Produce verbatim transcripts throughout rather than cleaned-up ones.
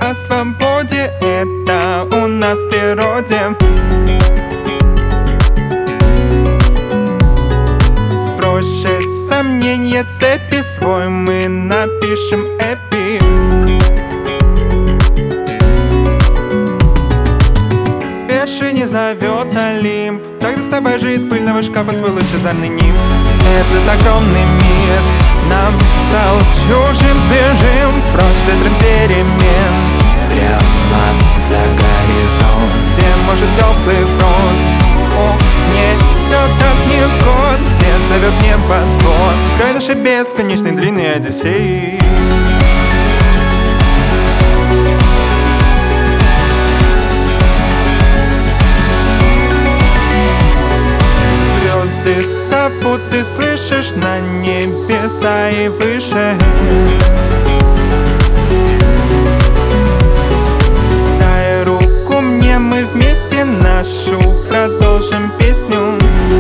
о свободе, это у нас в природе. Сбросши сомнения, цепи свой мы напишем эпик. Вершине зовет Олимп, так доставай же из пыльного шкафа свой лучезарный нимб. Этот огромный мир нам стал чужим, сбежим прочь ветром перемен. Прямо за горизонт, где может теплый фронт. О, несет от невзгод, где зовет небосвод. Край нашей бесконечной длинной Одиссеи. Звезды зовут, ты слышишь, на небеса и выше. Дай руку мне, мы вместе нашу продолжим песню.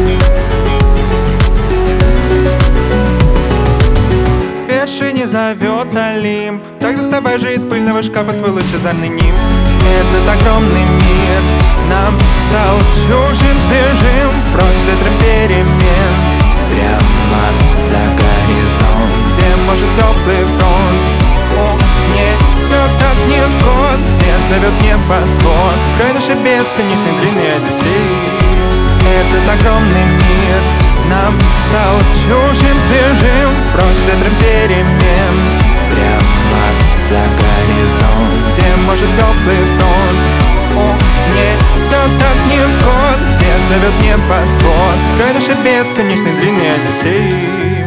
Вершине зовет Олимп, так доставай же из пыльного шкафа свой лучезарный нимб. Этот огромный мир нам стал чужим, сбежим прочь ветром перемен. Прямо за горизонт, где может теплый фронт. О, несет от невзгод, где зовет небосвод. Край нашей бесконечной длинной Одиссеи. Этот огромный мир нам стал чужим, сбежим прочь ветром перемен. Прямо за горизонт, где может теплый фронт. О, несет от невзгод, где зовет небосвод. Край нашей бесконечной длинной Одиссеи.